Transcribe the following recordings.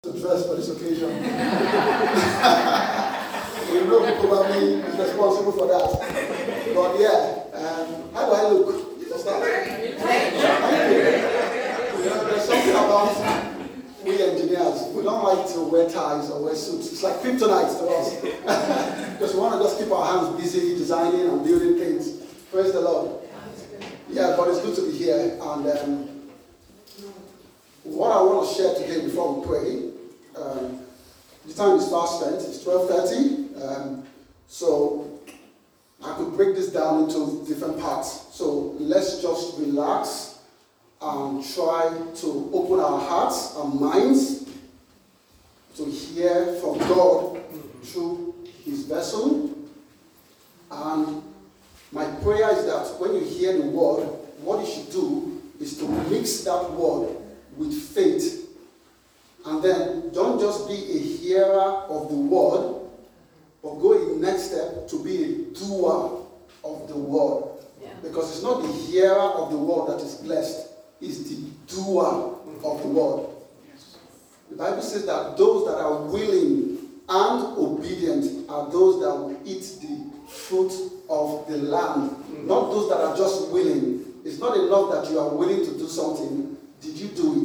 to dress for this occasion. We know who probably is responsible for that. But yeah, how do I look? For start? Thank you. There's something about we engineers. We don't like to wear ties or wear suits. It's like kryptonite to us. Because we want to just keep our hands busy designing and building things. Praise the Lord. Yeah, but it's good to be here. And what I want to share today before we pray, the time is fast spent. It's 12:30. So I could break this down into different parts. So let's just relax and try to open our hearts and minds to hear from God through His vessel. And my prayer is that when you hear the word, what you should do is to mix that word with faith. And then don't just be a hearer of the word, but go in next step to be a doer of the word. Yeah. Because it's not the hearer of the word that is blessed, it's the doer of the word. The Bible says that those that are willing and obedient are those that will eat the fruit of the land. Not those that are just willing. It's not enough that you are willing to do something. Did you do it?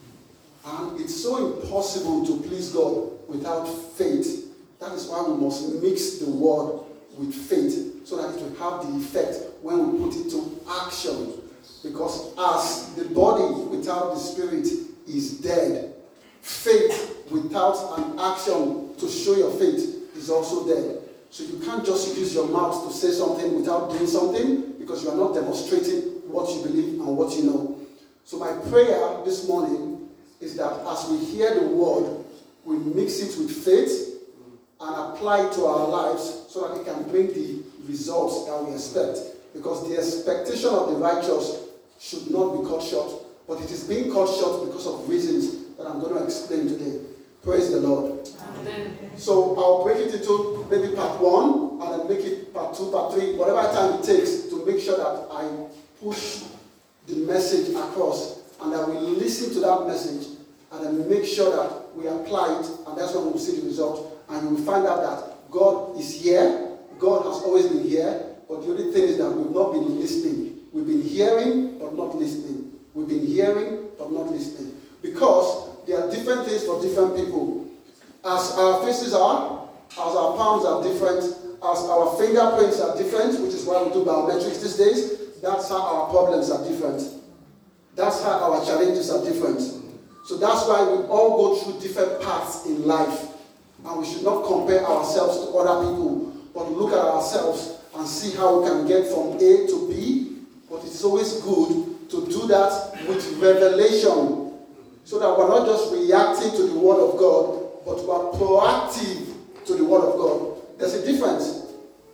And it's so impossible to please God without faith. That is why we must mix the word with faith so that it will have the effect when we put it to action. Because as the body without the spirit is dead, faith without an action to show your faith is also dead. So you can't just use your mouth to say something without doing something, because you are not demonstrating what you believe and what you know. So my prayer this morning is that as we hear the word, we mix it with faith and apply it to our lives so that it can bring the results that we expect. Because the expectation of the righteous should not be cut short, but it is being cut short because of reasons that I'm going to explain today. Praise the Lord. Amen. So I'll break it into maybe part 1 and then make it part 2, part 3, whatever time it takes to make sure that I push the message across and that we listen to that message and then make sure that we apply it, and that's when we'll see the result. And you will find out that God is here. God has always been here, but the only thing is that we've not been listening. We've been hearing, but not listening. We've been hearing, but not listening. Because there are different things for different people. As our faces are, as our palms are different, as our fingerprints are different, which is why we do biometrics these days, that's how our problems are different. That's how our challenges are different. So that's why we all go through different paths in life. And we should not compare ourselves to other people, but look at ourselves and see how we can get from A to B. But it's always good to do that with revelation, so that we're not just reacting to the word of God, but we're proactive to the word of God. There's a difference.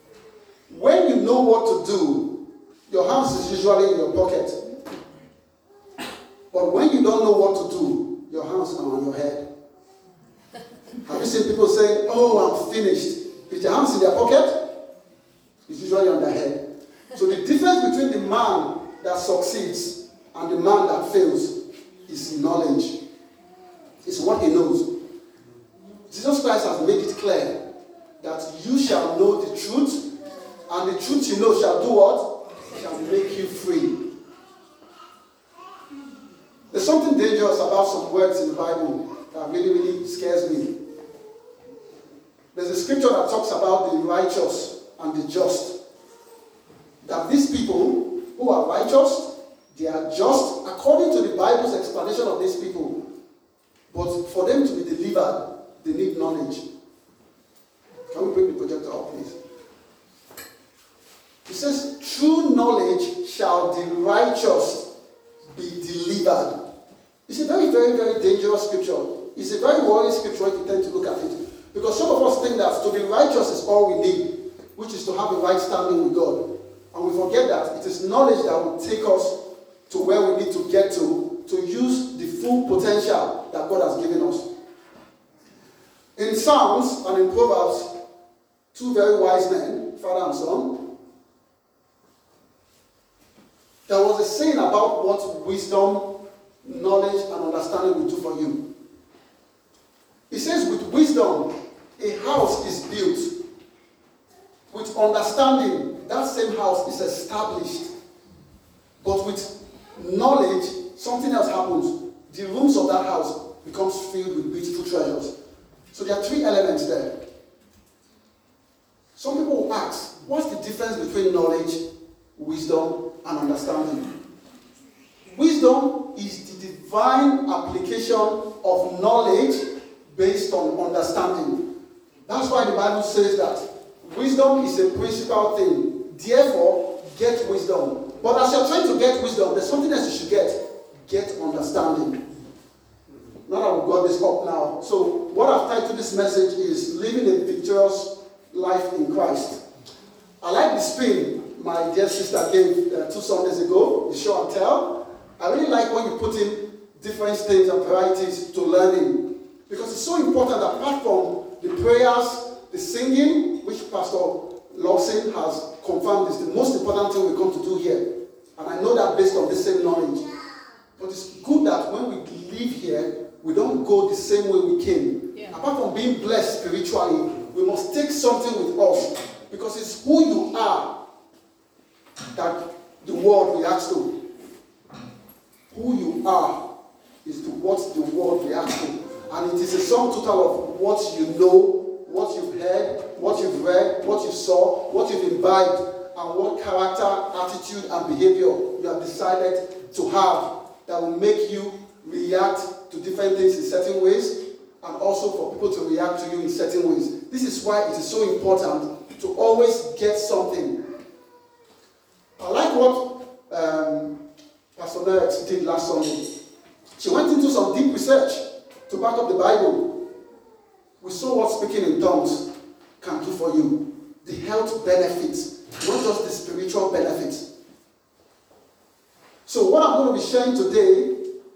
When you know what to do, your hands is usually in your pocket. But when you don't know what to do, your hands are on your head. Have you seen people saying, "Oh, I'm finished"? With your hands in their pocket, it's usually on their head. So the difference between the man that succeeds and the man that fails is knowledge. It's what he knows. Jesus Christ has made it clear that you shall know the truth, and the truth you know shall do what? Shall make you free. There's something dangerous about some words in the Bible that really, really scares me. There's a scripture that talks about the righteous and the just. That these people who are righteous, they are just according to the Bible's explanation of these people. But for them to be delivered, they need knowledge. Can we bring the projector up, please? It says, "Through knowledge shall the righteous be delivered." It's a very, very, very dangerous scripture. It's a very worrying scripture if you tend to look at it. Because some of us think that to be righteous is all we need, which is to have a right standing with God. And we forget that it is knowledge that will take us to where we need to get to use the full potential that God has given us. In Psalms and in Proverbs, two very wise men, father and son, there was a saying about what wisdom, knowledge, and understanding will do for you. It says with wisdom, a house is built. With understanding, that same house is established. But with knowledge, something else happens. The rooms of that house becomes filled with beautiful treasures. So there are three elements there. Some people will ask, what's the difference between knowledge, wisdom, and understanding? Wisdom is the divine application of knowledge based on understanding. That's why the Bible says that wisdom is a principal thing. Therefore, get wisdom. But as you're trying to get wisdom, there's something else you should get. Get understanding. Now that we've got this up now. So what I've titled this message is Living a Victorious Life in Christ. I like the spin my dear sister gave 2 Sundays ago, the show and tell. I really like when you put in different things and varieties to learning. Because it's so important that apart from the prayers, the singing, which Pastor Lawson has confirmed is the most important thing we come to do here. And I know that based on the same knowledge. But it's good that when we leave here, we don't go the same way we came. Yeah. Apart from being blessed spiritually, we must take something with us. Because it's who you are that the world reacts to. Who you are is to what the world reacts to. And it is a sum total of what you know, what you've heard, what you've read, what you saw, what you've imbibed, and what character, attitude, and behavior you have decided to have that will make you react to different things in certain ways, and also for people to react to you in certain ways. This is why it is so important to always get something. I like what Pastor Lex did last Sunday. She went into some deep research to back up the Bible. We saw what speaking in tongues can do for you. The health benefits, not just the spiritual benefits. So what I'm going to be sharing today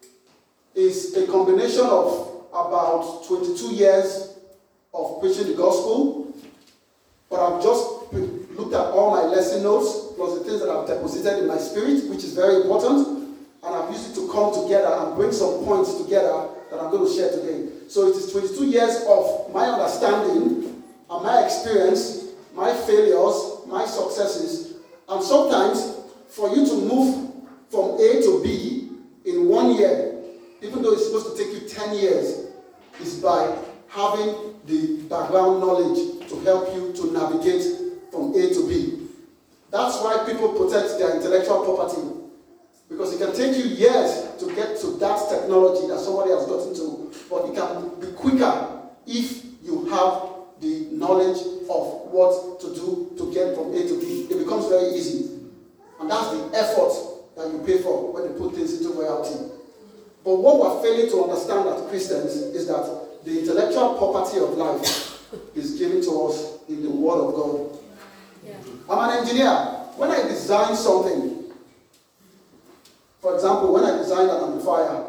is a combination of about 22 years of preaching the gospel. But I've just looked at all my lesson notes, plus the things that I've deposited in my spirit, which is very important. And I've used it to come together and bring some points together that I'm going to share today. So it is 22 years of my understanding and my experience, my failures, my successes. And sometimes for you to move from A to B in 1 year, even though it's supposed to take you 10 years, is by having the background knowledge to help you to navigate from A to B. That's why people protect their intellectual property. Because it can take you years to get to that technology that somebody has gotten to, but it can be quicker if you have the knowledge of what to do to get from A to B. It becomes very easy. And that's the effort that you pay for when you put things into reality. But what we're failing to understand as Christians is that the intellectual property of life is given to us in the Word of God. Yeah. I'm an engineer. When I design something, for example, when I design an amplifier,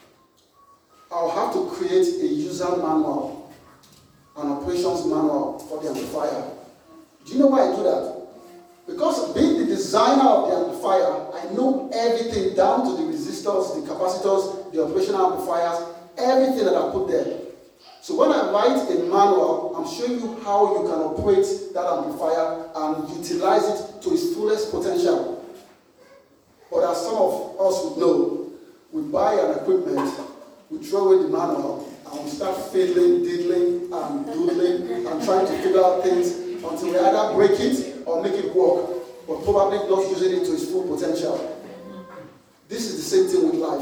I'll have to create a user manual, an operations manual for the amplifier. Do you know why I do that? Because being the designer of the amplifier, I know everything down to the resistors, the capacitors, the operational amplifiers, everything that I put there. So when I write a manual, I'm showing you how you can operate that amplifier and utilize it to its fullest potential. But as some of us would know, we buy an equipment, we throw away the manual, and we start fiddling, diddling, and doodling, and trying to figure out things until we either break it or make it work, but probably not using it to its full potential. This is the same thing with life.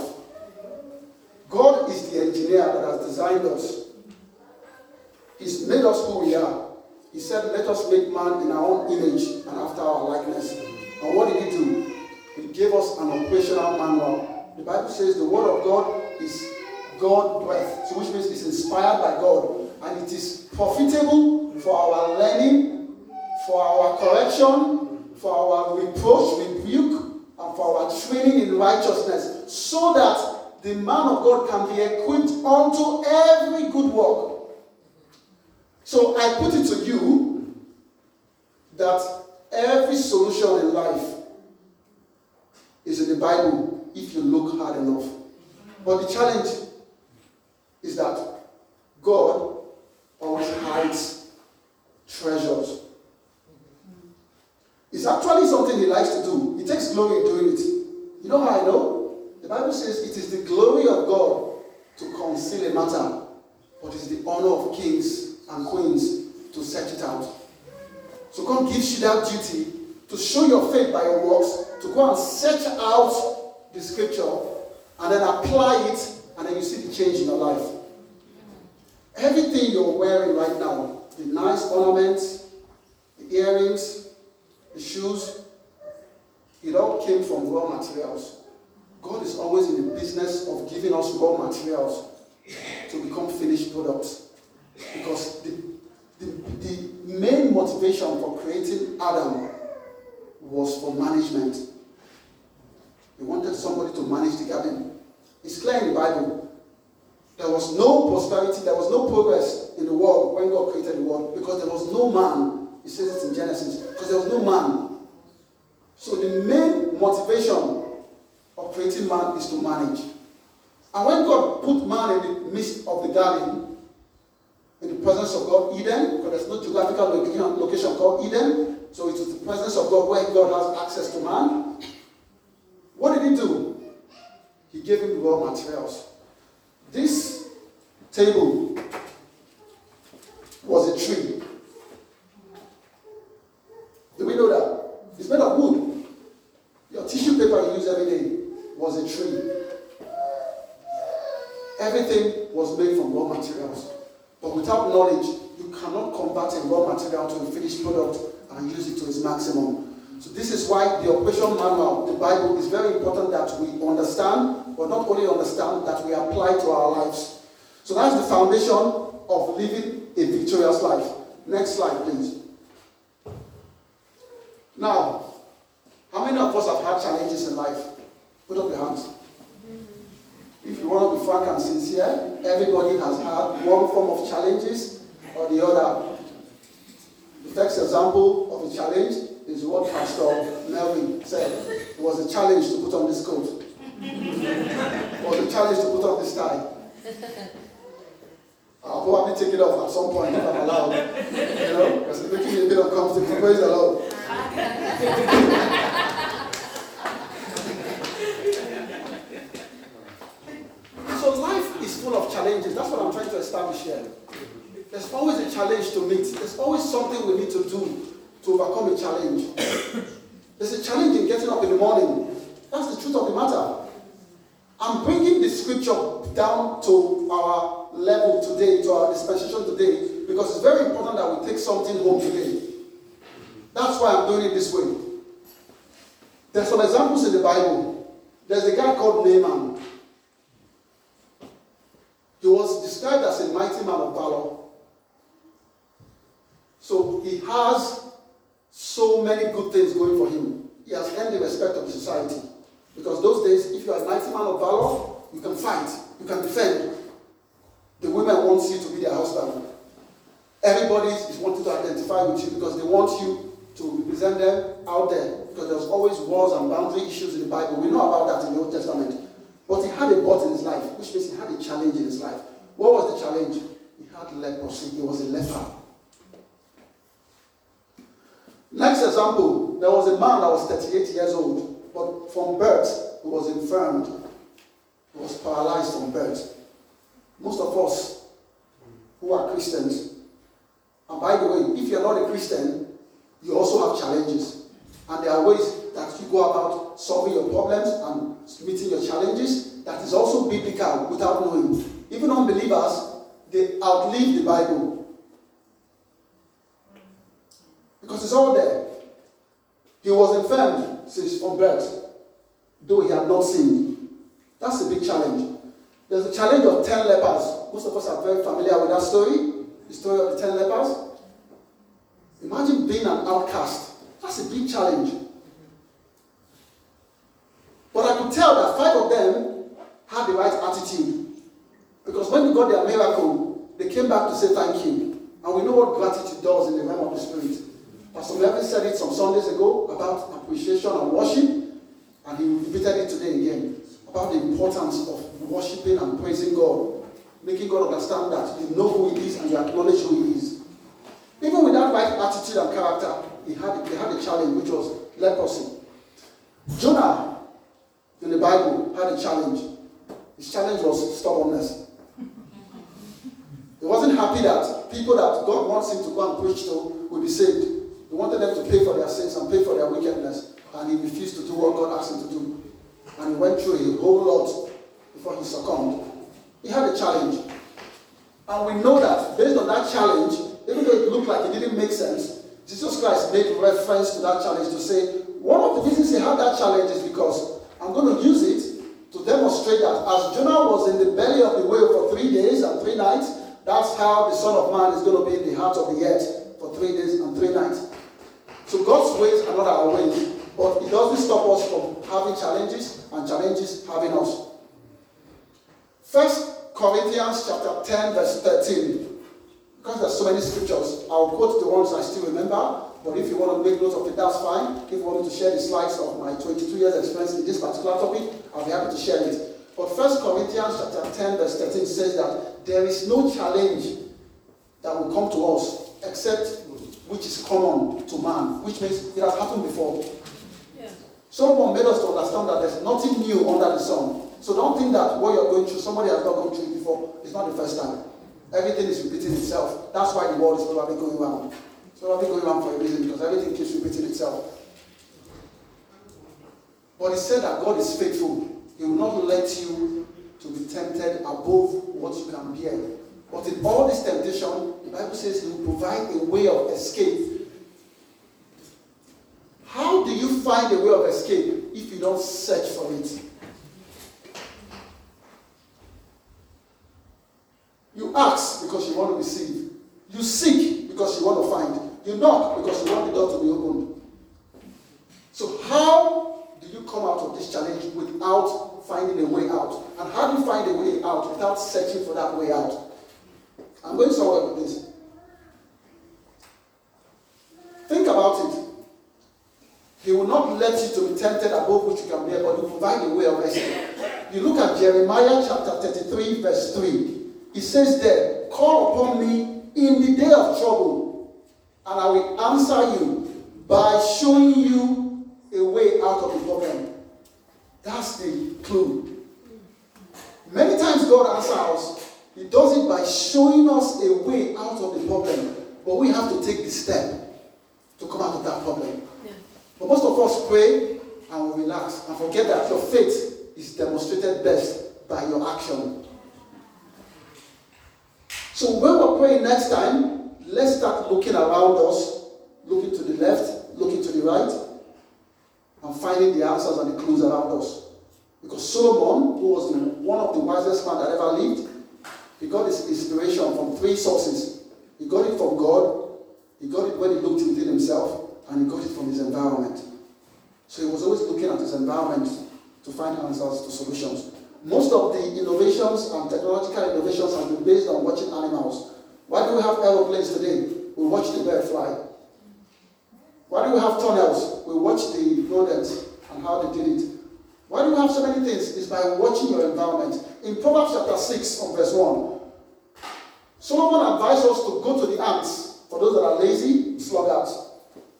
God is the engineer that has designed us. He's made us who we are. He said, let us make man in our own image and after our likeness. And what did he do? He gave us an operational manual. The Bible says the word of God is God breath, so which means it's inspired by God. And it is profitable for our learning, for our correction, for our reproach, rebuke, and for our training in righteousness, so that the man of God can be equipped unto every good work. So I put it to you that every solution in life is in the Bible if you look hard enough. But the challenge is that God matter, but it's the honor of kings and queens to search it out. So God gives you that duty to show your faith by your works, to go and search out the scripture, and then apply it, and then you see the change in your life. Everything you're wearing right now, the nice ornaments, the earrings, the shoes, it all came from raw materials. God is always in the business of giving us raw materials to become finished products. Because the main motivation for creating Adam was for management. He wanted somebody to manage the garden. It's clear in the Bible. There was no prosperity, there was no progress in the world when God created the world because there was no man. He says it in Genesis, because there was no man. So the main motivation of creating man is to manage. And when God put man in the midst of the garden, in the presence of God, Eden, because there's no geographical location called Eden, so it was the presence of God where God has access to man. What did he do? He gave him raw materials. This table was a tree. Do we know that? It's made of wood. Your tissue paper you use every day was a tree. Everything was made from raw materials. But without knowledge, you cannot convert a raw material to a finished product and use it to its maximum. So this is why the operation manual, the Bible, is very important that we understand, but not only understand, that we apply to our lives. So that's the foundation of living a victorious life. Next slide, please. Now, how many of us have had challenges in life? Put up your hands. If you want to be frank and sincere, everybody has had one form of challenges or the other. The first example of a challenge is what Pastor Melvin said. It was a challenge to put on this coat. It was a challenge to put on this tie. I'll probably take it off at some point if I'm allowed. Because it's making me a bit uncomfortable. Praise the Lord. So life is full of challenges. That's what I'm trying to establish here. There's always a challenge to meet. There's always something we need to do to overcome a challenge. There's a challenge in getting up in the morning. That's the truth of the matter. I'm bringing the scripture down to our level today, to our dispensation today, because it's very important that we take something home today. That's why I'm doing it this way. There's some examples in the Bible. There's a guy called Naaman. He was described as a mighty man of valor. So he has so many good things going for him. He has earned the respect of the society. Because those days, if you are a mighty man of valor, you can fight, you can defend. The women want you to be their husband. Everybody is wanting to identify with you because they want you to represent them out there. Because there's always wars and boundary issues in the Bible. We know about that in the Old Testament. But he had a but in his life, which means he had a challenge in his life. What was the challenge? He had leprosy. He was a leper. Next example, there was a man that was 38 years old, but from birth, he was infirmed. He was paralyzed from birth. Most of us who are Christians, and by the way, if you're not a Christian, you also have challenges. And there are ways that you go about solving your problems and meeting your challenges that is also biblical without knowing. Even unbelievers, they outlive the Bible. Because it's all there. He was infirmed since from birth, though he had not sinned. That's a big challenge. There's a challenge of 10 lepers. Most of us are very familiar with that story. The story of the 10 lepers. Imagine being an outcast. That's a big challenge. But I could tell that 5 of them had the right attitude. Because when they got their miracle, they came back to say thank you. And we know what gratitude does in the realm of the Spirit. Pastor Melvin said it some Sundays ago about appreciation and worship. And he repeated it today again. About the importance of worshiping and praising God. Making God understand that you know who He is and you acknowledge who He is. Even with that right attitude and character, they had a challenge, which was leprosy. Jonah, in the Bible, had a challenge. His challenge was stubbornness. happy that people that God wants him to go and preach to will be saved. He wanted them to pay for their sins and pay for their wickedness, and he refused to do what God asked him to do. And he went through a whole lot before he succumbed. He had a challenge. And we know that based on that challenge, even though it looked like it didn't make sense, Jesus Christ made reference to that challenge to say, one of the reasons he had that challenge is because I'm going to use it to demonstrate that as Jonah was in the belly of the whale for 3 days and 3 nights, that's how the Son of Man is going to be in the heart of the earth for 3 days and 3 nights. So God's ways are not our ways, but it doesn't stop us from having challenges and challenges having us. 1 Corinthians chapter 10 verse 13. Because there's so many scriptures, I'll quote the ones I still remember, but if you want to make note of it, that's fine. If you want me to share the slides of my 22 years experience in this particular topic, I'll be happy to share it. But 1 Corinthians chapter 10 verse 13 says that there is no challenge that will come to us except which is common to man, which means it has happened before. Yeah. Someone made us to understand that there's nothing new under the sun. So don't think that what you're going through, somebody has not gone through it before. It's not the first time. Everything is repeating itself. That's why the world is probably going around. It's probably going around for a reason, because everything keeps repeating itself. But he said that God is faithful. He will not let you to be tempted above what you can bear. But in all this temptation, the Bible says he will provide a way of escape. How do you find a way of escape if you don't search for it? You ask because you want to receive. You seek because you want to find. You knock because you want the door to be opened. So how do you come out of this challenge without finding a way out? And how do you find a way out without searching for that way out? I'm going somewhere with this. Think about it. He will not let you to be tempted above which you can bear, but he will provide a way of escape. You look at Jeremiah chapter 33 verse 3. He says there, call upon me in the day of trouble, and I will answer you by showing you a way out of the problem. That's the clue. Many times God answers us. He does it by showing us a way out of the problem. But we have to take the step to come out of that problem. Yeah. But most of us pray and we relax and forget that your faith is demonstrated best by your action. So when we're praying next time, let's start looking around us, looking to the left, looking to the right, and finding the answers and the clues around us. Because Solomon, who was one of the wisest men that ever lived, he got his inspiration from 3 sources. He got it from God, he got it when he looked within himself, and he got it from his environment. So he was always looking at his environment to find answers to solutions. Most of the innovations and technological innovations have been based on watching animals. Why do we have aeroplanes today? We watch the bird fly. Why do we have tunnels? We watch the rodents and how they did it. Why do we have so many things? It's by watching your environment. In Proverbs chapter 6 from verse 1, Solomon advised us to go to the ants. For those that are lazy, sluggards.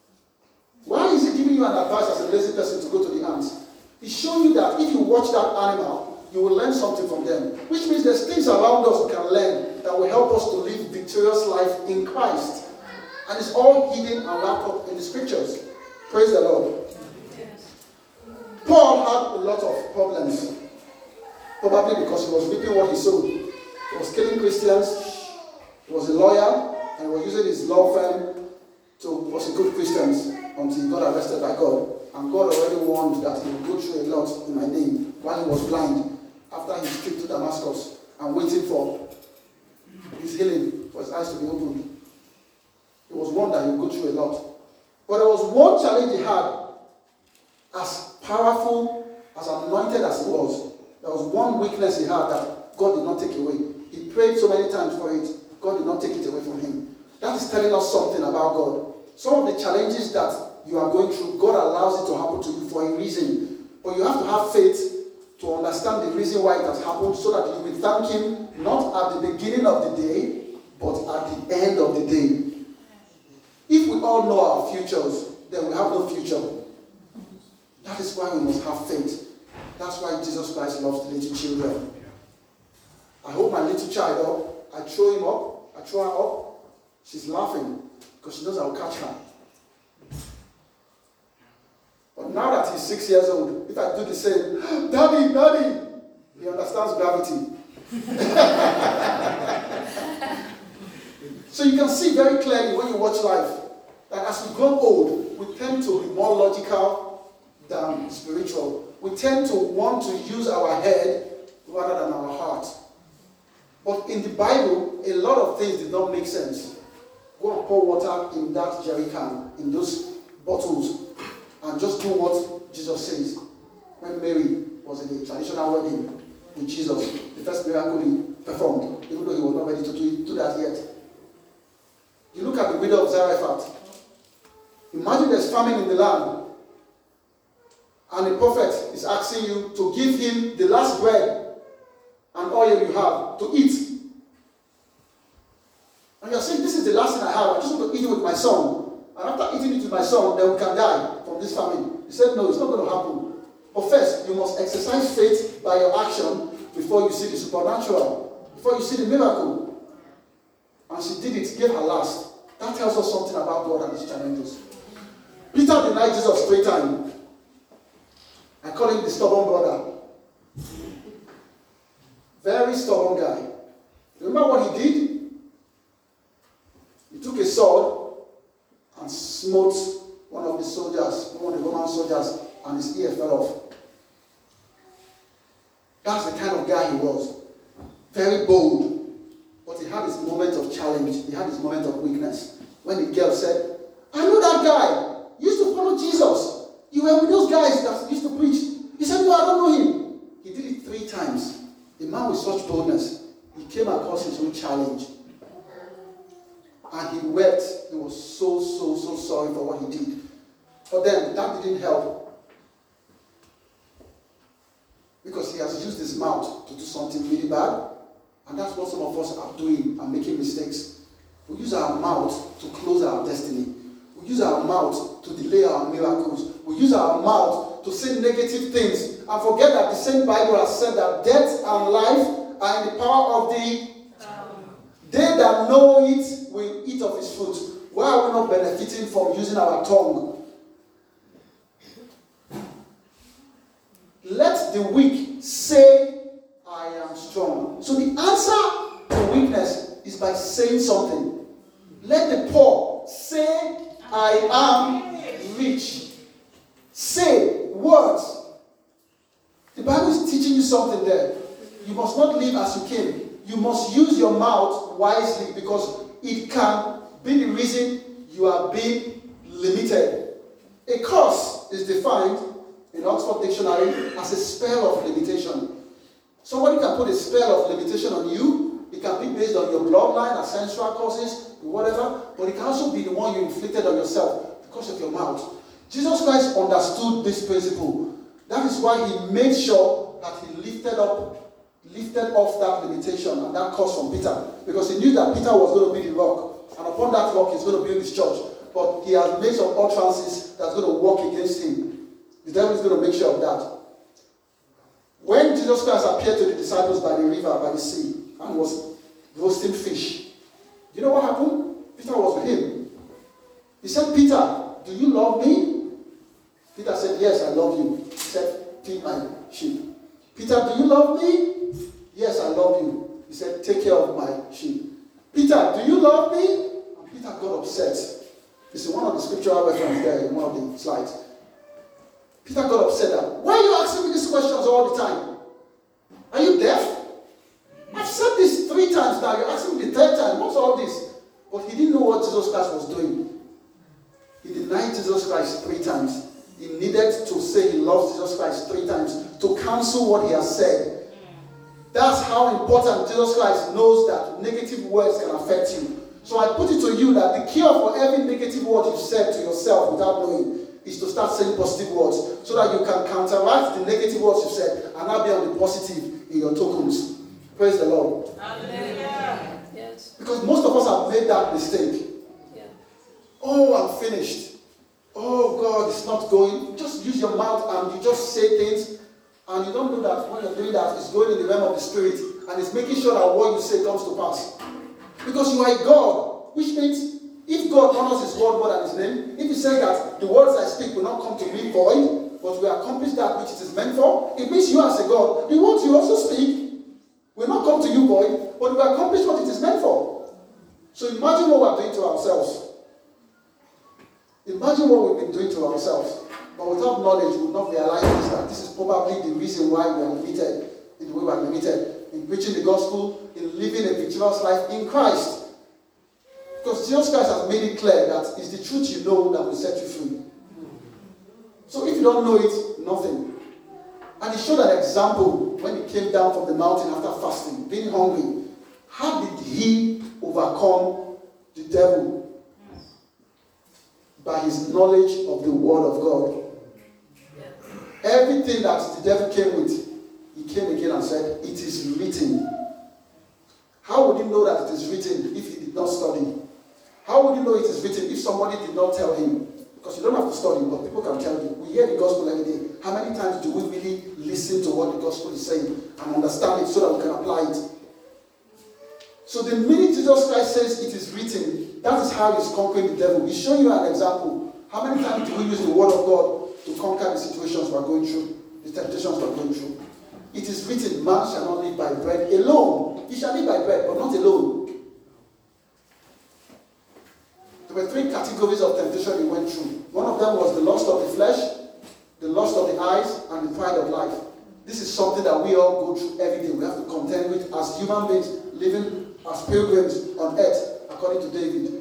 Why is he giving you an advice as a lazy person to go to the ants? He's showing you that if you watch that animal, you will learn something from them. Which means there's things around us we can learn that will help us to live victorious life in Christ. And it's all hidden and wrapped up in the scriptures. Praise the Lord. Yes. Paul had a lot of problems. Probably because he was reaping what he sowed. He was killing Christians. He was a lawyer. And he was using his law firm to persecute Christians until he got arrested by God. And God already warned that he would go through a lot in my name while he was blind, after he skipped to Damascus and waiting for his healing, for his eyes to be opened. He was warned that he would go through a lot. But there was one challenge he had, as powerful, as anointed as he was. There was one weakness he had that God did not take away. He prayed so many times for it, God did not take it away from him. That is telling us something about God. Some of the challenges that you are going through, God allows it to happen to you for a reason. But you have to have faith to understand the reason why it has happened, so that you will thank him not at the beginning of the day, but at the end of the day. If we all know our futures, then we have no future. That is why we must have faith. That's why Jesus Christ loves the little children. I hold my little child up, I throw him up, I throw her up, she's laughing because she knows I'll catch her. But now that he's 6 years old, if I do the same, Daddy, Daddy, he understands gravity. So you can see very clearly when you watch life that as we grow old, we tend to be more logical than spiritual. We tend to want to use our head rather than our heart. But in the Bible, a lot of things did not make sense. Go and pour water in that jerry can, in those bottles, and just do what Jesus says. When Mary was in a traditional wedding with Jesus, the first miracle he performed, even though he was not ready to do that yet. You look at the widow of Zarephath. Imagine there's famine in the land, and the prophet is asking you to give him the last bread and oil you have to eat. And you're saying, this is the last thing I have. I just want to eat it with my son. And after eating it with my son, then we can die from this famine. He said, no, it's not going to happen. But first, you must exercise faith by your action before you see the supernatural, before you see the miracle. And she did it, gave her last. That tells us something about God and his challenges. Peter denied Jesus 3 times. I call him the stubborn brother. Very stubborn guy. Remember what he did? He took a sword and smote one of the soldiers, one of the Roman soldiers, and his ear fell off. That's the kind of guy he was. Very bold. But he had his moment of challenge. He had his moment of weakness. When the girl said, I know that guy. You used to follow Jesus. You were with those guys that used to preach. He said, no, I don't know him. He did it 3 times. The man with such boldness, he came across his own challenge. And he wept. He was so sorry for what he did. But then, that didn't help. Because he has used his mouth to do something really bad. And that's what some of us are doing and making mistakes. We use our mouth to close our destiny. We use our mouth to delay our miracles. We use our mouth to say negative things. And forget that the same Bible has said that death and life are in the power of the tongue. They that know it will eat of his fruit. Why are we not benefiting from using our tongue? Let the weak say, I am strong. So the answer to weakness is by saying something. Let the poor say, I am rich. Say words. The Bible is teaching you something there. You must not live as you came. You must use your mouth wisely because it can be the reason you are being limited. A curse is defined in Oxford Dictionary as a spell of limitation. Somebody can put a spell of limitation on you. It can be based on your bloodline, ancestral causes, whatever, but it can also be the one you inflicted on yourself because of your mouth. Jesus Christ understood this principle. That is why he made sure that he lifted off that limitation and that curse from Peter, because he knew that Peter was going to be the rock, and upon that rock he's going to build his church. But he has made some utterances that's going to work against him. The devil is going to make sure of that. When Jesus Christ appeared to the disciples by the river, by the sea, and was roasting fish, you know what happened? Peter was with him. He said, Peter, do you love me? Peter said, yes, I love you. He said, feed my sheep. Peter, do you love me? Yes, I love you. He said, take care of my sheep. Peter, do you love me? And Peter got upset. You see one of the scriptural references there in one of the slides. Peter got upset that, why are you asking me these questions all the time? Are you deaf? I've said this 3 times now. You're asking me the 3rd time. What's all this? But he didn't know what Jesus Christ was doing. He denied Jesus Christ 3 times. He needed to say he loves Jesus Christ 3 times to cancel what he has said. That's how important Jesus Christ knows that negative words can affect you. So I put it to you that the cure for every negative word you've said to yourself without knowing is to start saying positive words so that you can counteract the negative words you've said and now be on the positive in your tokens. Praise the Lord. Hallelujah. Yes. Because most of us have made that mistake. Yeah. Oh, I'm finished. Oh, God, it's not going. Just use your mouth and you just say things and you don't know that when you're doing that, it's going in the realm of the spirit and it's making sure that what you say comes to pass. Because you are a God, which means if God honors his word more than his name, if he says that the words I speak will not come to me void, but will accomplish that which it is meant for, it means you as a God, the words you also speak will not come to you void, but will accomplish what it is meant for. So imagine what we're doing to ourselves. Imagine what we've been doing to ourselves. But without knowledge, we would not realize that this is probably the reason why we are limited in the way we are limited. In preaching the gospel, in living a victorious life in Christ. Because Jesus Christ has made it clear that it's the truth you know that will set you free. So if you don't know it, nothing. And he showed an example when he came down from the mountain after fasting, being hungry. How did he overcome the devil? By his knowledge of the word of God. Everything that the devil came with, he came again and said, it is written. How would he know that it is written if he did not study? How would he know it is written if somebody did not tell him? Because you don't have to study, but people can tell you. We hear the gospel every day. How many times do we really listen to what the gospel is saying and understand it so that we can apply it? So the minute Jesus Christ says it is written, that is how he's conquering the devil. He's showing you an example. How many times do we use the word of God to conquer the situations we're going through, the temptations we're going through? It is written, man shall not live by bread alone. He shall live by bread, but not alone. There were 3 categories of temptation he went through. One of them was the lust of the flesh, the lust of the eyes, and the pride of life. This is something that we all go through every day. We have to contend with as human beings living as pilgrims on earth, according to David.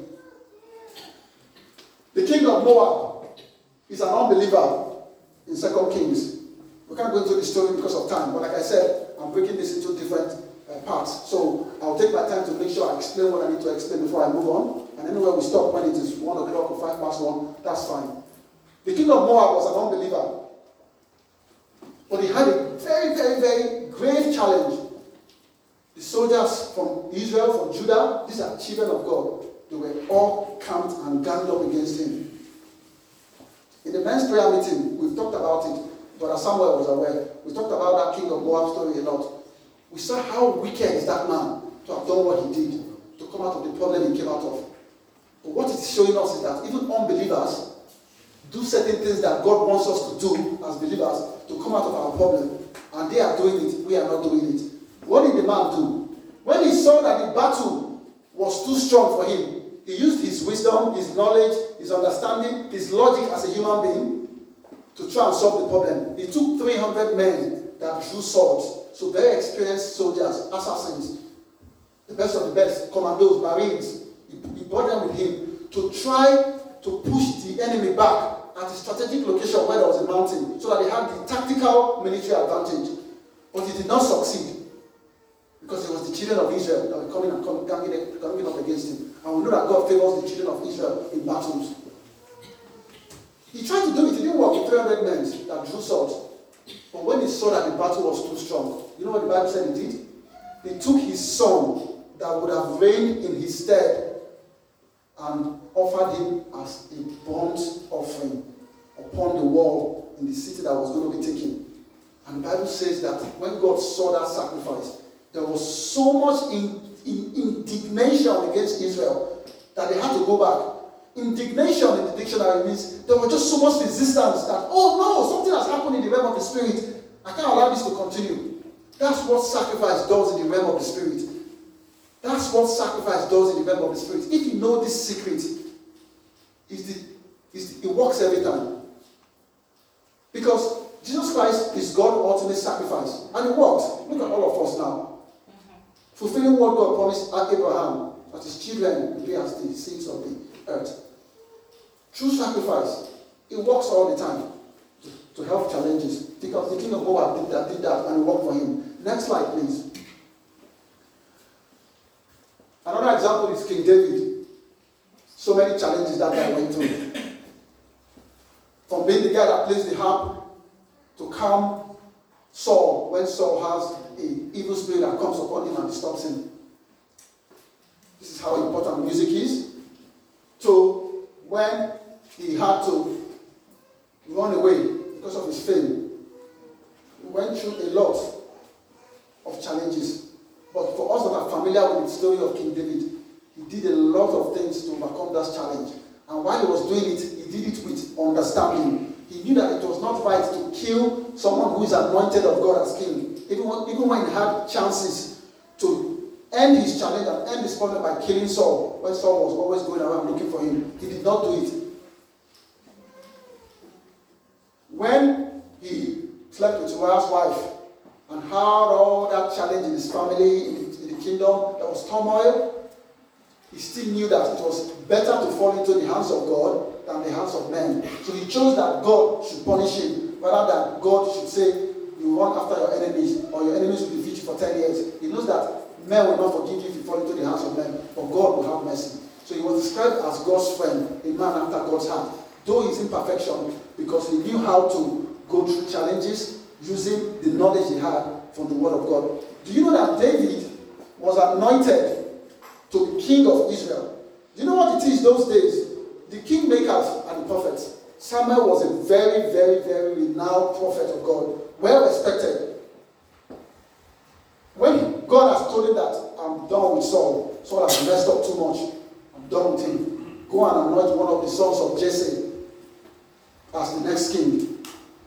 The king of Moab is an unbeliever in 2 Kings. We can't go into the story because of time, but like I said, I'm breaking this into different parts. So I'll take my time to make sure I explain what I need to explain before I move on. And anywhere we stop when it is 1 o'clock or 5 past 1, that's fine. The king of Moab was an unbeliever. But he had a very, very, very grave challenge. The soldiers from Israel, from Judah, these are children of God. They were all camped and ganged up against him. In the men's prayer meeting, we've talked about it. Brother Samuel was aware. We talked about that king of Moab story a lot. We saw how wicked is that man to have done what he did, to come out of the problem he came out of. But what it's showing us is that even unbelievers do certain things that God wants us to do as believers to come out of our problem. And they are doing it, we are not doing it. What did the man do? When he saw that the battle was too strong for him, he used his wisdom, his knowledge, his understanding, his logic as a human being to try and solve the problem. He took 300 men that drew swords, so very experienced soldiers, assassins, the best of the best, commandos, marines. He brought them with him to try to push the enemy back at a strategic location where there was a mountain, so that they had the tactical military advantage. But he did not succeed, because it was the children of Israel that were coming up against him. And we know that God favors the children of Israel in battles. He tried to do it, it didn't work with 300 men that drew swords. But when he saw that the battle was too strong, you know what the Bible said he did? He took his son that would have reigned in his stead and offered him as a burnt offering upon the wall in the city that was going to be taken. And the Bible says that when God saw that sacrifice, there was so much indignation against Israel that they had to go back. Indignation in the dictionary means there was just so much resistance that, oh no, something has happened in the realm of the spirit. I can't allow this to continue. That's what sacrifice does in the realm of the spirit. That's what sacrifice does in the realm of the spirit. If you know this secret, it works every time. Because Jesus Christ is God's ultimate sacrifice. And it worked. Look at all of us now. Fulfilling what God promised Abraham, that his children will be as the seeds of the earth. True sacrifice. It works all the time to help challenges. Because the king of Moab did that and it worked for him. Next slide, please. Another example is King David. So many challenges that guy went through. From being the guy that plays the harp to calm Saul when Saul has an evil spirit that comes upon him and disturbs him. This is how important music is. To when he had to run away because of his fame. He went through a lot of challenges. But for us that are familiar with the story of King David, to overcome that challenge. And while he was doing it, he did it with understanding. He knew that it was not right to kill someone who is anointed of God as king. Even when he had chances to end his challenge and end his problem by killing Saul, when Saul was always going around looking for him, he did not do it. When he slept with Uriah's wife and had all that challenge in his family, in the kingdom, there was turmoil, he still knew that it was better to fall into the hands of God than the hands of men. So he chose that God should punish him, rather than God should say, you run after your enemies, or your enemies will defeat you for 10 years. He knows that men will not forgive you if you fall into the hands of men, but God will have mercy. So he was described as God's friend, a man after God's heart, though his imperfection, because he knew how to go through challenges using the knowledge he had from the word of God. Do you know that David was anointed to be king of Israel? Do you know what it is those days? The kingmakers and the prophets. Samuel was a very, very, very renowned prophet of God, well respected. When God has told him that, I'm done with Saul, Saul has messed up too much, I'm done with him, go and anoint one of the sons of Jesse as the next king.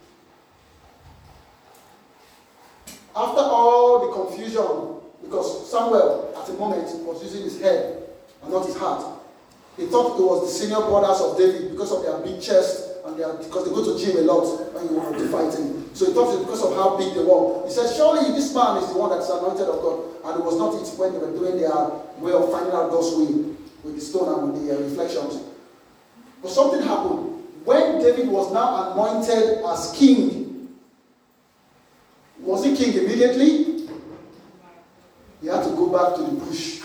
After all the confusion, because Samuel at the moment was using his head and not his heart, he thought it was the senior brothers of David because of their big chest and because they go to gym a lot when you want to fight him. So he thought it was because of how big they were. He said, surely this man is the one that's anointed of God. And it was not it when they were doing their way of finding out God's will with the stone and with the reflections. But something happened. When David was now anointed as king, was he king immediately? He had to go back to the bush.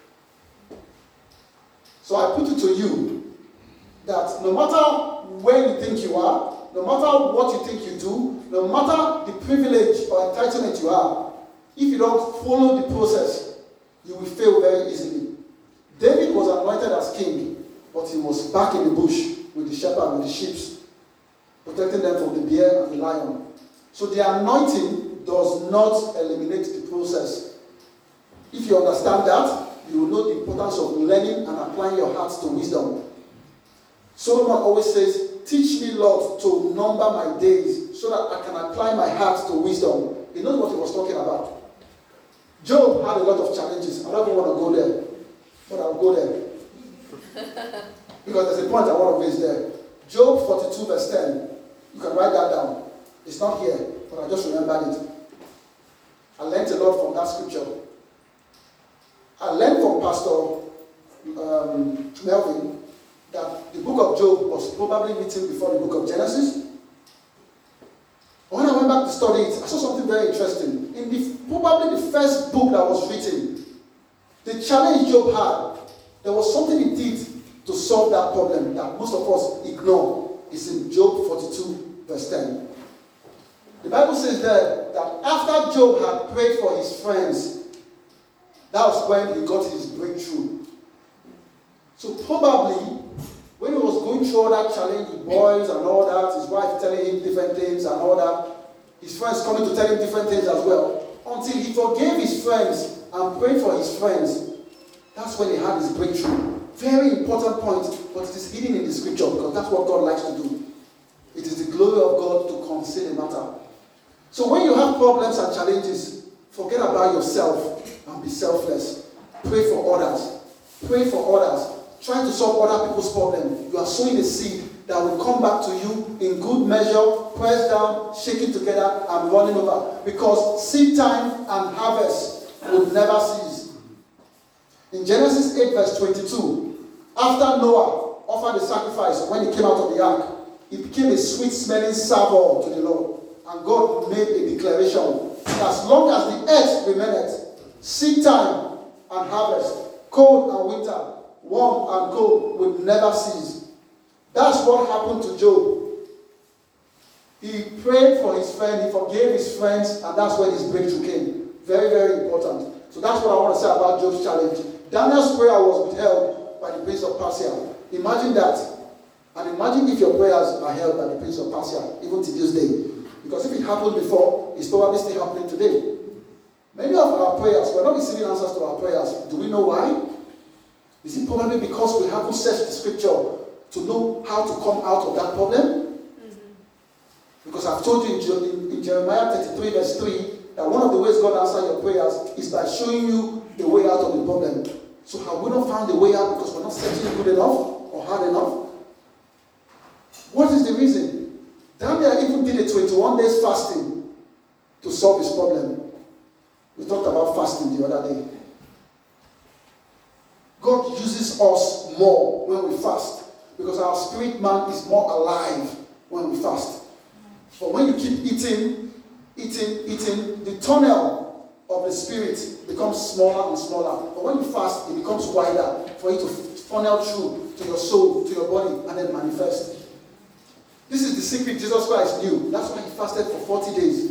So I put it to you that no matter where you think you are, no matter what you think you do, no matter the privilege or entitlement you have, if you don't follow the process, you will fail very easily. David was anointed as king, but he was back in the bush with the shepherd, with the sheep, protecting them from the bear and the lion. So the anointing does not eliminate the process. If you understand that, you will know the importance of learning and applying your heart to wisdom. Solomon always says, teach me, Lord, to number my days so that I can apply my heart to wisdom. He knows what he was talking about. Job had a lot of challenges. I don't even want to go there, but I'll go there. Because there's a point I want to raise there. Job 42 verse 10. You can write that down. It's not here, but I just remembered it. I learned a lot from that scripture. I learned from Pastor Melvin that the book of Job was probably written before the book of Genesis. When I went back to study it, I saw something very interesting. In probably the first book that was written, the challenge Job had, there was something he did to solve that problem that most of us ignore. It's in Job 42 verse 10. The Bible says there that after Job had prayed for his friends, that was when he got his breakthrough. So probably, when he was going through all that challenge with boys and all that, his wife telling him different things and all that, his friends coming to tell him different things as well, until he forgave his friends and prayed for his friends, that's when he had his breakthrough. Very important point, but it is hidden in the scripture because that's what God likes to do. It is the glory of God to conceal the matter. So when you have problems and challenges, forget about yourself and be selfless. Pray for others. Pray for others. Try to solve other people's problems. You are sowing a seed that will come back to you in good measure, pressed down, shaken together, and running over. Because seed time and harvest will never cease. In Genesis 8 verse 22, after Noah offered a sacrifice when he came out of the ark, it became a sweet-smelling savour to the Lord. And God made a declaration that as long as the earth remaineth, seed time and harvest, cold and winter, warm and cold will never cease. That's what happened to Job. He prayed for his friend, he forgave his friends, and that's when his breakthrough came. Very, very important. So that's what I want to say about Job's challenge. Daniel's prayer was withheld by the prince of Persia. Imagine that. And imagine if your prayers are held by the prince of Persia, even to this day. Because if it happened before, it's probably still happening today. Many of our prayers, we're not receiving answers to our prayers. Do we know why? Is it probably because we haven't searched the scripture to know how to come out of that problem? Because I've told you in Jeremiah 33 verse 3 that one of the ways God answers your prayers is by showing you the way out of the problem. So have we not found the way out because we're not searching good enough or hard enough? What is the reason? Daniel even did a 21 days fasting to solve his problem. We talked about fasting the other day. God uses us more when we fast because our spirit man is more alive when we fast. But when you keep eating, the tunnel of the spirit becomes smaller and smaller. But when you fast, it becomes wider for it to funnel through to your soul, to your body, and then manifest. This is the secret Jesus Christ knew. That's why he fasted for 40 days.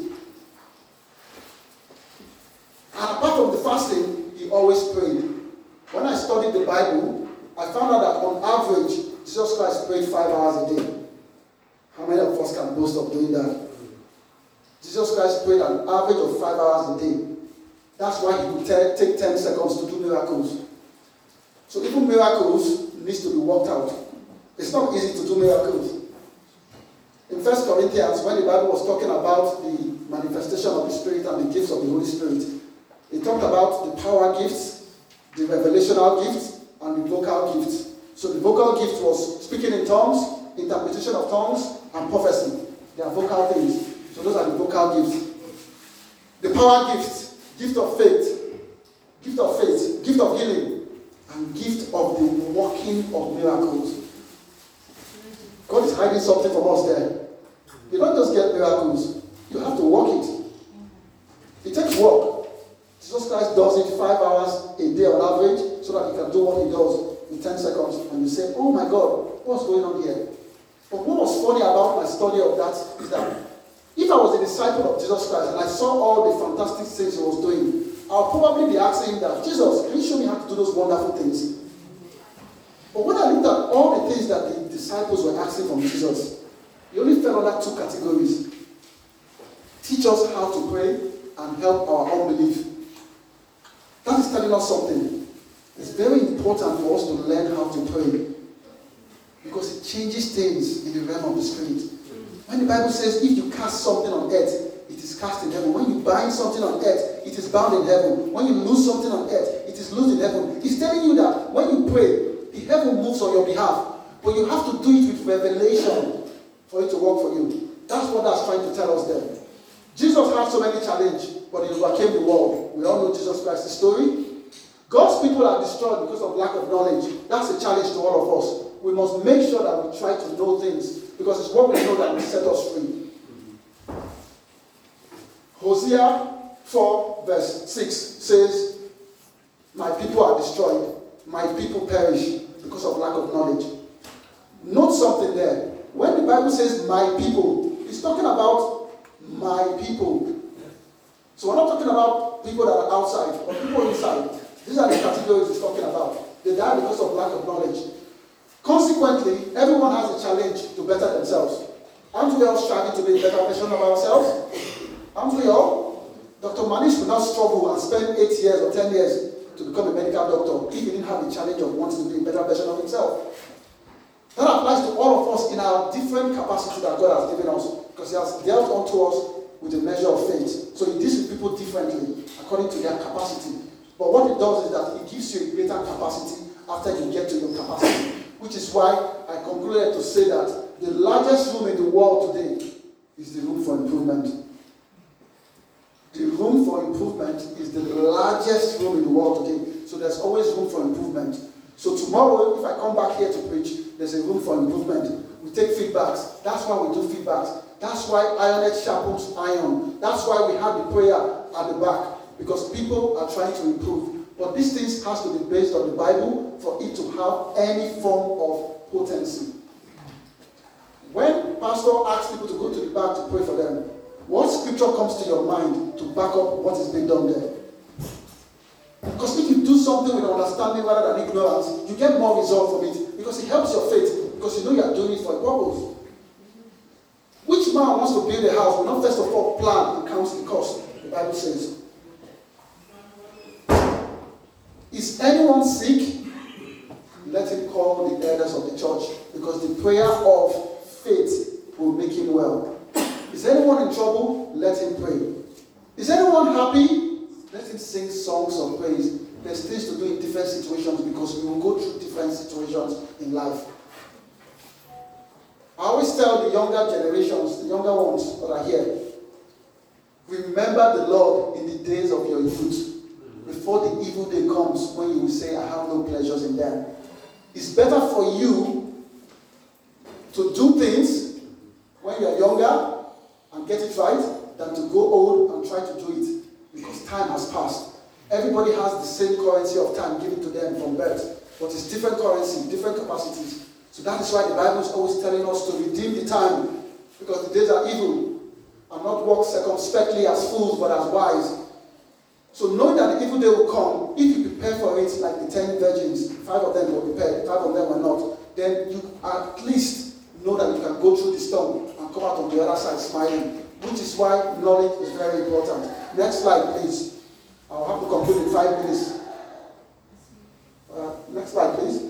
And apart from the fasting, he always prayed. When I studied the Bible, I found out that on average, Jesus Christ prayed 5 hours a day. How many of us can boast of doing that? Jesus Christ prayed an average of 5 hours a day. That's why he could take 10 seconds to do miracles. So even miracles needs to be worked out. It's not easy to do miracles. In 1 Corinthians, when the Bible was talking about the manifestation of the Spirit and the gifts of the Holy Spirit, it talked about the power gifts, the revelational gifts, and the vocal gifts. So the vocal gift was speaking in tongues, interpretation of tongues, and prophecy. They are vocal things. So those are the vocal gifts. The power gifts, gift of faith, gift of healing, and gift of the working of miracles. God is hiding something from us there. You don't just get miracles. You have to work it. It takes work. Jesus Christ does it 5 hours a day on average so that he can do what he does in 10 seconds. And you say, oh my God, what's going on here? But what was funny about my study of that is that if I was a disciple of Jesus Christ and I saw all the fantastic things he was doing, I'll probably be asking him that, Jesus, can you show me how to do those wonderful things? But when I looked at all the things that the disciples were asking from Jesus, he only fell under 2 categories. Teach us how to pray and help our unbelief. That is telling us something. It's very important for us to learn how to pray because it changes things in the realm of the Spirit. When the Bible says, if you cast something on earth, it is cast in heaven. When you bind something on earth, it is bound in heaven. When you lose something on earth, it is loosed in heaven. He's telling you that when you pray, the heaven moves on your behalf. But you have to do it with revelation for it to work for you. That's what that's trying to tell us there. Jesus had so many challenges, but he overcame the world. We all know Jesus Christ's story. God's people are destroyed because of lack of knowledge. That's a challenge to all of us. We must make sure that we try to know things because it's what we know that will set us free. Hosea 4 verse 6 says, my people are destroyed. My people perish because of lack of knowledge. Note something there. When the Bible says my people, it's talking about my people. So we're not talking about people that are outside or people inside. These are the categories it's talking about. They die because of lack of knowledge. Consequently, everyone has a challenge to better themselves. Aren't we all striving to be a better version of ourselves? Aren't we all? Dr. Manish would not struggle and spend 8 years or 10 years to become a medical doctor if he didn't have the challenge of wanting to be a better version of himself. That applies to all of us in our different capacity that God has given us because he has dealt unto us with a measure of faith. So he deals with people differently according to their capacity. But what it does is that it gives you a greater capacity after you get to your capacity. Which is why I concluded to say that the largest room in the world today is the room for improvement. The room for improvement is the largest room in the world today. So there's always room for improvement. So tomorrow, if I come back here to preach, there's a room for improvement. We take feedbacks. That's why we do feedbacks. That's why ironet sharpens iron. That's why we have the prayer at the back. Because people are trying to improve. But these things has to be based on the Bible for it to have any form of potency. When pastor asks people to go to the back to pray for them, what scripture comes to your mind to back up what is being done there? Because if you do something with understanding rather than ignorance, you get more result from it. Because it helps your faith. Because you know you are doing it for a purpose. Which man wants to build a house will not first of all plan and count the cost? The Bible says. Is anyone sick let him call the elders of the church, because the prayer of faith will make him well. Is anyone in trouble? Let him pray. Is anyone happy? Let him sing songs of praise. There's things to do in different situations, because we will go through different situations in life. I always tell the younger generations, the younger ones that are here, remember the Lord in the days of your youth, before the evil day comes when you will say, I have no pleasures in them. It's better for you to do things when you are younger and get it right than to go old and try to do it, because time has passed. Everybody has the same currency of time given to them from birth, but it's different currency, different capacities. So that is why the Bible is always telling us to redeem the time, because the days are evil, and not walk circumspectly as fools but as wise. So knowing that the evil day will come, if you prepare for it like the 10 virgins, 5 of them were prepared, 5 of them were not, then you at least know that you can go through the storm and come out on the other side smiling, which is why knowledge is very important. Next slide, please. I'll have to conclude in 5 minutes. Next slide, please.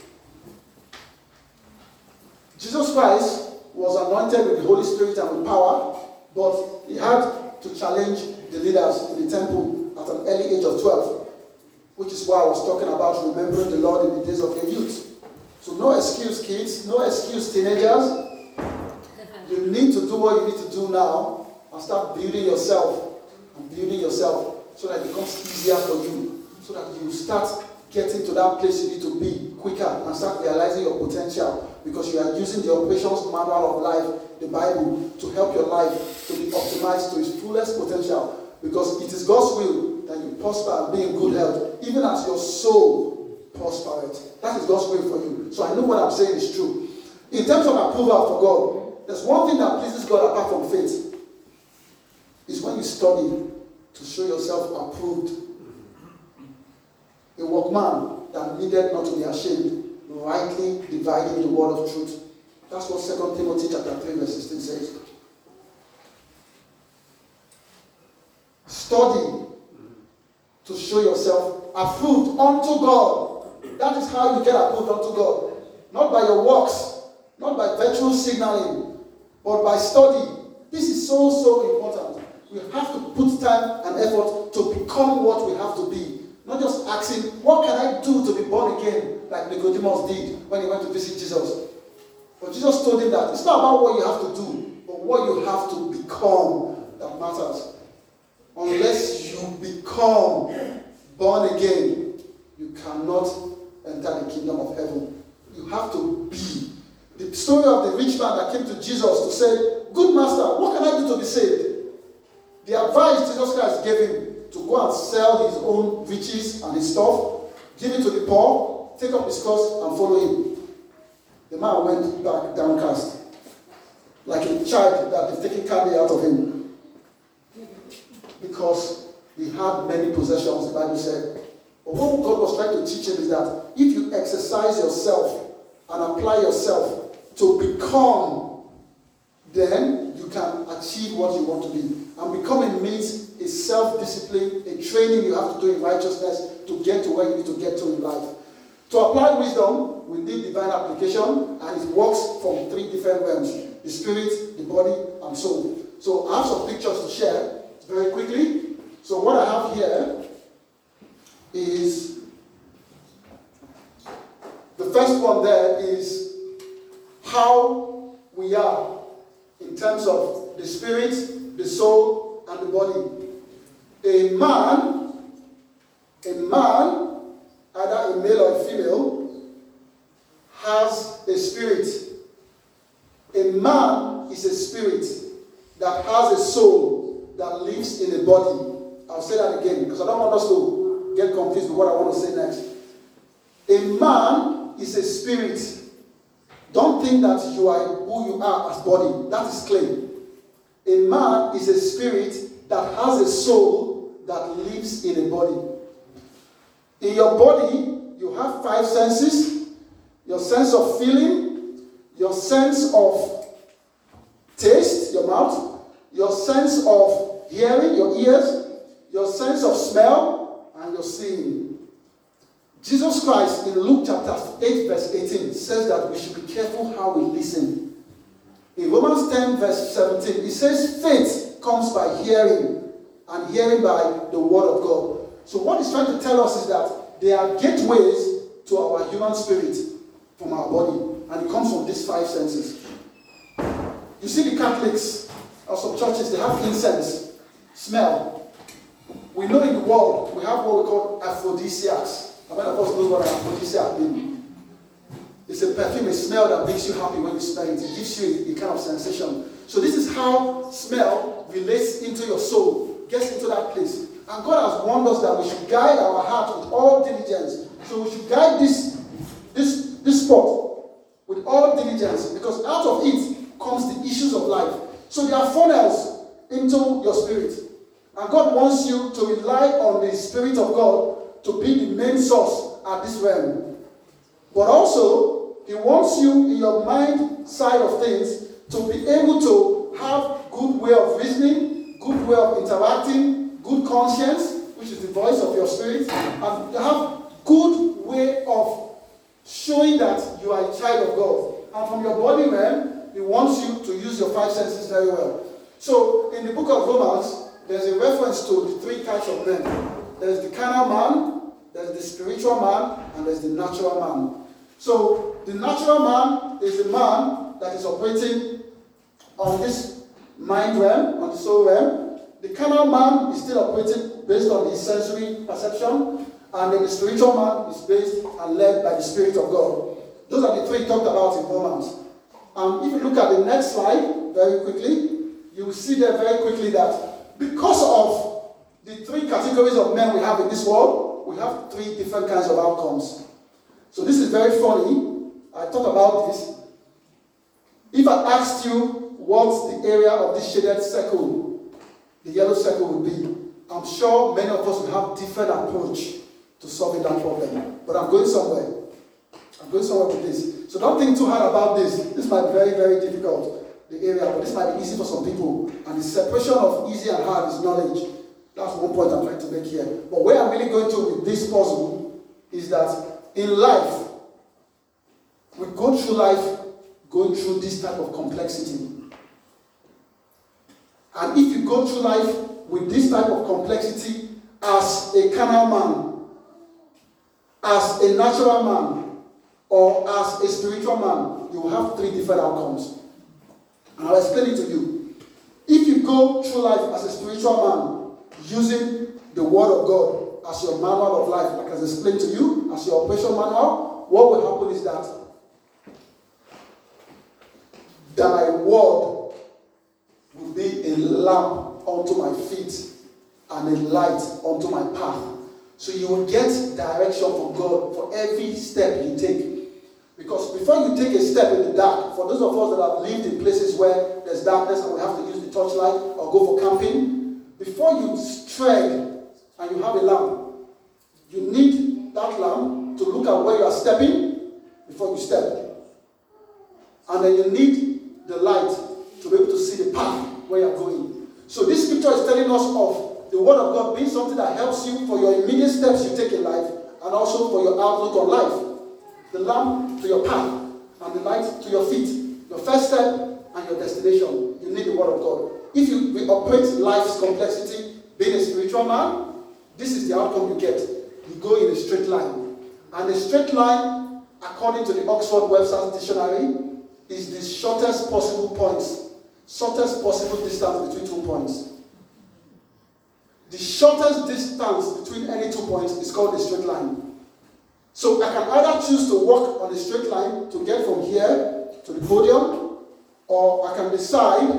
Jesus Christ was anointed with the Holy Spirit and with power, but he had to challenge the leaders in the temple at an early age of 12, which is why I was talking about remembering the Lord in the days of your youth. So no excuse, kids, no excuse, teenagers. You need to do what you need to do now and start building yourself so that it becomes easier for you, so that you start getting to that place you need to be quicker and start realizing your potential, because you are using the operations manual of life, the Bible, to help your life to be optimized to its fullest potential, because it is God's will that you prosper and be in good health, even as your soul prospereth. That is God's will for you. So I know what I'm saying is true. In terms of approval for God, there's one thing that pleases God apart from faith. Is when you study to show yourself approved. A workman that needed not to be ashamed, rightly dividing the word of truth. That's what 2 Timothy chapter 3 verse 16 says. Study to show yourself approved unto God. That is how you get approved unto God. Not by your works, not by virtual signaling, but by study. This is so important. We have to put time and effort to become what we have to be. Not just asking, what can I do to be born again, like Nicodemus did when he went to visit Jesus. But Jesus told him that it's not about what you have to do, but what you have to become that matters. Unless you become born again, you cannot enter the kingdom of heaven. You have to be. The story of the rich man that came to Jesus to say, good master, what can I do to be saved? The advice Jesus Christ gave him to go and sell his own riches and his stuff, give it to the poor, take up his cross and follow him. The man went back downcast, like a child that is taking candy out of him. Because he had many possessions, the Bible said. But what God was trying to teach him is that if you exercise yourself and apply yourself to become, then you can achieve what you want to be. And becoming means a self-discipline, a training you have to do in righteousness to get to where you need to get to in life. To apply wisdom, we need divine application, and it works from 3 different realms: the spirit, the body, and soul. So I have some pictures to share very quickly. So what I have here is, the first one there is how we are in terms of the spirit, the soul, and the body. A man, either a male or a female, has a spirit. A man is a spirit that has a soul that lives in a body. I'll say that again because I don't want us to get confused with what I want to say next. A man is a spirit. Don't think that you are who you are as body. That is claim. A man is a spirit that has a soul that lives in a body. In your body, you have 5 senses. Your sense of feeling, your sense of taste, your mouth, your sense of hearing, your ears, your sense of smell, and your seeing. Jesus Christ in Luke chapter 8 verse 18 says that we should be careful how we listen. In Romans 10 verse 17, it says faith comes by hearing, and hearing by the word of God. So what it's trying to tell us is that there are gateways to our human spirit from our body, and it comes from these 5 senses. You see the Catholics or some churches, they have incense, smell. We know in the world we have what we call aphrodisiacs. How many of us know what an aphrodisiac means? It's a perfume, a smell that makes you happy when you smell it. It gives you a kind of sensation. So this is how smell relates into your soul, gets into that place. And God has warned us that we should guide our heart with all diligence. So we should guide this spot with all diligence, because out of it comes the issues of life. So there are funnels into your spirit. And God wants you to rely on the Spirit of God to be the main source at this realm. But also, He wants you in your mind side of things to be able to have good way of reasoning, good way of interacting, good conscience, which is the voice of your spirit, and to have good way of showing that you are a child of God. And from your body realm, He wants you to use your 5 senses very well. So, in the book of Romans, there's a reference to the 3 types of men. There's the carnal man, there's the spiritual man, and there's the natural man. So, the natural man is the man that is operating on this mind realm, on the soul realm. The carnal man is still operating based on his sensory perception, and then the spiritual man is based and led by the Spirit of God. Those are the 3 talked about in Romans. And if you look at the next slide very quickly, you will see there very quickly that because of the 3 categories of men we have in this world, we have 3 different kinds of outcomes. So this is very funny. I thought about this. If I asked you what the area of this shaded circle, the yellow circle would be, I'm sure many of us will have different approach to solving that problem. But I'm going somewhere. I'm going somewhere with this. So don't think too hard about this. This might be very, very difficult, the area, but this might be easy for some people. And the separation of easy and hard is knowledge. That's one point I'm trying to make here. But where I'm really going to with this puzzle is that in life, we go through life going through this type of complexity. And if you go through life with this type of complexity as a carnal man, as a natural man, or as a spiritual man, you will have 3 different outcomes. And I'll explain it to you. If you go through life as a spiritual man, using the Word of God as your manual of life, like I explained to you, as your operation manual, what will happen is that thy word will be a lamp unto my feet and a light unto my path. So you will get direction from God for every step you take. Because before you take a step in the dark, for those of us that have lived in places where there's darkness and we have to use the torchlight or go for camping, before you tread and you have a lamp, you need that lamp to look at where you are stepping before you step. And then you need the light to be able to see the path where you are going. So this scripture is telling us of the Word of God being something that helps you for your immediate steps you take in life and also for your outlook on life. The lamp to your path and the light to your feet. Your first step and your destination. You need the Word of God. If you operate life's complexity, being a spiritual man, this is the outcome you get. You go in a straight line. And a straight line, according to the Oxford Webster's Dictionary, is the shortest possible points. Shortest possible distance between 2 points. The shortest distance between any 2 points is called a straight line. So I can either choose to walk on a straight line to get from here to the podium, or I can decide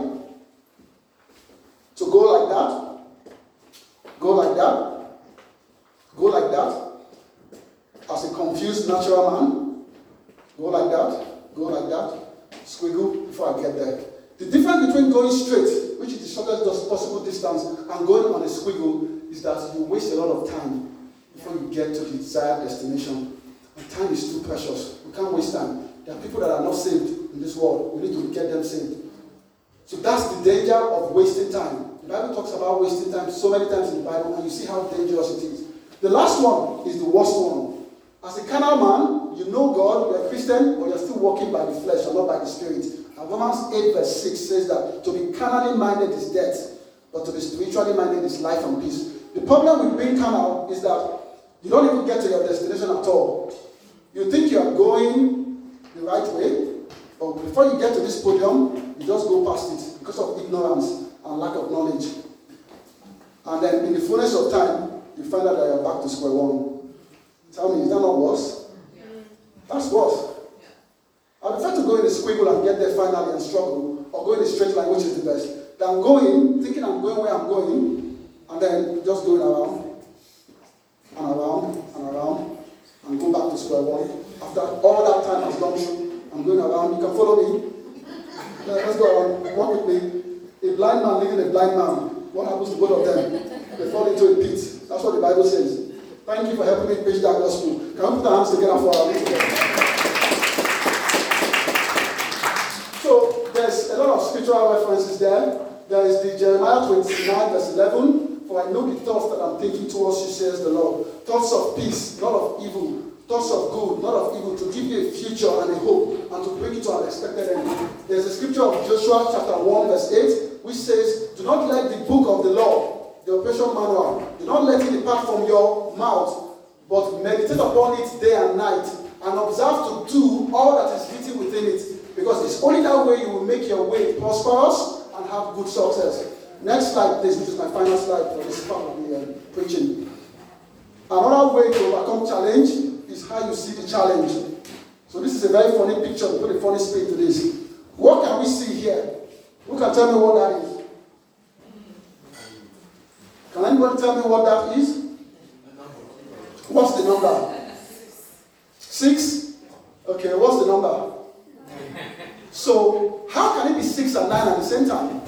to go like that, go like that, go like that, as a confused natural man, go like that, squiggle before I get there. The difference between going straight, which is the shortest possible distance, and going on a squiggle is that you waste a lot of time before you get to the desired destination. And time is too precious. We can't waste time. There are people that are not saved in this world. We need to get them saved. So that's the danger of wasting time. The Bible talks about wasting time so many times in the Bible, and you see how dangerous it is. The last one is the worst one. As a carnal man, you know God, you're a Christian, but you're still walking by the flesh and not by the Spirit. And Romans 8 verse 6 says that to be carnally minded is death, but to be spiritually minded is life and peace. The problem with being carnal is that you don't even get to your destination at all. You think you are going the right way, but before you get to this podium, you just go past it because of ignorance and lack of knowledge. And then in the fullness of time, you find out that you're back to square one. Tell me, is that not worse? Yeah. That's worse. I prefer to go in a squiggle and get there finally and struggle, or go in a straight line, which is the best, than going, thinking I'm going where I'm going, and then just going around, and around, and around, and go back to square one. After all that time has gone through, I'm going around. You can follow me. Let's go around. Walk with me. A blind man leading a blind man. What happens to both of them? They fall into a pit. That's what the Bible says. Thank you for helping me preach that gospel. Can we put our hands together for our meeting? So there's a lot of scriptural references there. There is the Jeremiah 29 verse 11. For I know the thoughts that I'm thinking towards you, says the Lord. Thoughts of peace, not of evil. Thoughts of good, not of evil, to give you a future and a hope, and to bring you to an expected end. There's a scripture of Joshua chapter 1 verse 8, which says, do not let the book of the law, the operation manual, do not let it depart from your mouth, but meditate upon it day and night, and observe to do all that is written within it, because it's only that way you will make your way prosperous and have good success. Next slide, please, which is my final slide for this part of the preaching. Another way to overcome challenge is how you see the challenge. So this is a very funny picture. We put a funny spin to this. What can we see here? Who can tell me what that is? Can anybody tell me what that is? What's the number? 6? Okay, what's the number? So how can it be 6 and 9 at the same time?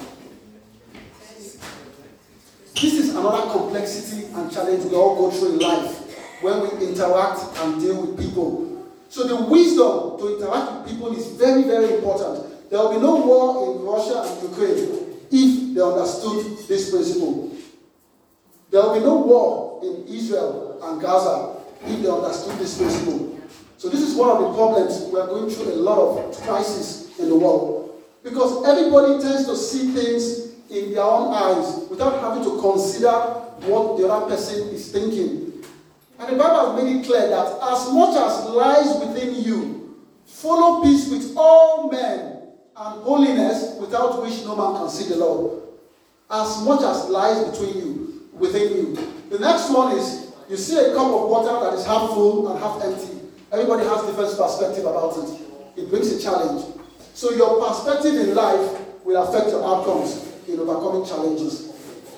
This is another complexity and challenge we all go through in life when we interact and deal with people. So the wisdom to interact with people is very, very important. There will be no war in Russia and Ukraine if they understood this principle. There will be no war in Israel and Gaza if they understood this principle. So this is one of the problems. We are going through a lot of crisis in the world. Because everybody tends to see things in their own eyes without having to consider what the other person is thinking. And the Bible has made it clear that as much as lies within you, follow peace with all men and holiness, without which no man can see the Lord. As much as lies within you. The next one is, you see a cup of water that is half full and half empty. Everybody has different perspective about it. It brings a challenge. So your perspective in life will affect your outcomes in overcoming challenges.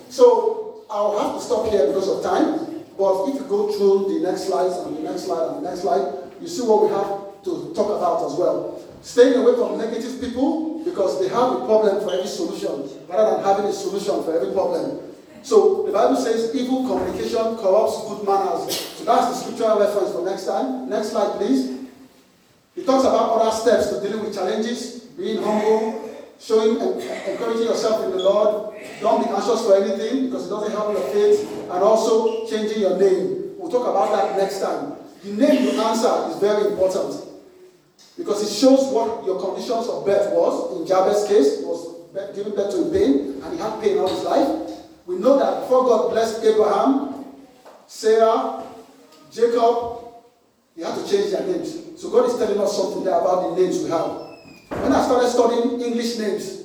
So I'll have to stop here because of time. But if you go through the next slides and the next slide and the next slide, you see what we have to talk about as well. Staying away from negative people because they have a problem for every solution rather than having a solution for every problem. So the Bible says evil communication corrupts good manners. So that's the scriptural reference for next time. Next slide, please. It talks about other steps to dealing with challenges, being humble, encouraging yourself in the Lord. Don't be anxious for anything because it doesn't help your faith. And also changing your name. We'll talk about that next time. The name you answer is very important because it shows what your conditions of birth was. In Jabez's case, he was given birth to pain and he had pain all his life. We know that before God blessed Abraham, Sarah, Jacob, he had to change their names. So God is telling us something there about the names we have. When I started studying English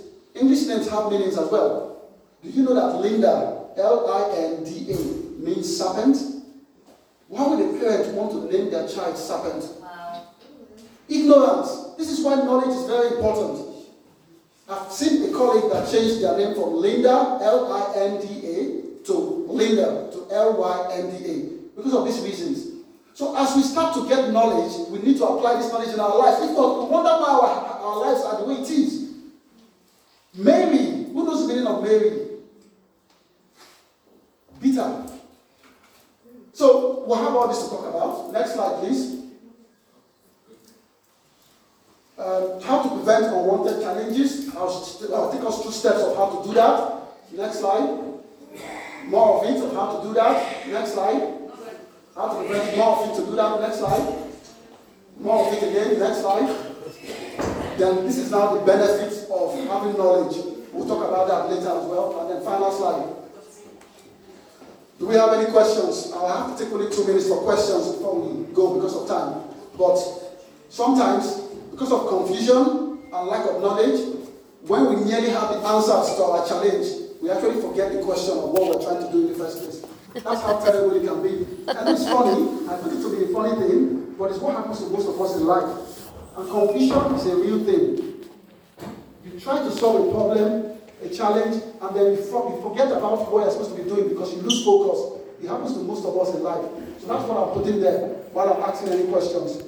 names have meanings as well. Do you know that Linda, Linda, means serpent? Why would a parent want to name their child serpent? Wow. Ignorance. This is why knowledge is very important. I've seen a colleague that changed their name from Linda, Linda, to Linda, to Lynda, because of these reasons. So as we start to get knowledge, we need to apply this knowledge in our life. If not, we wonder why our lives are the way it is. Mary, who knows the meaning of Mary? Bitter. So we'll have all this to talk about. Next slide, please. How to prevent unwanted challenges. I'll take us through steps of how to do that. Next slide. More of it, of how to do that. Next slide. How to prevent more of it to do that. Next slide. More of it again. Next slide. Then this is now the benefits of having knowledge. We'll talk about that later as well. And then final slide. Do we have any questions? I'll have to take only 2 minutes for questions before we go because of time. But sometimes, because of confusion and lack of knowledge, when we nearly have the answers to our challenge, we actually forget the question of what we're trying to do in the first place. That's how terrible it can be. And it's funny, I put it to be a funny thing, but it's what happens to most of us in life. And confusion is a real thing. You try to solve a problem, a challenge, and then you forget about what you're supposed to be doing because you lose focus. It happens to most of us in life. So that's what I'm putting there while I'm asking any questions.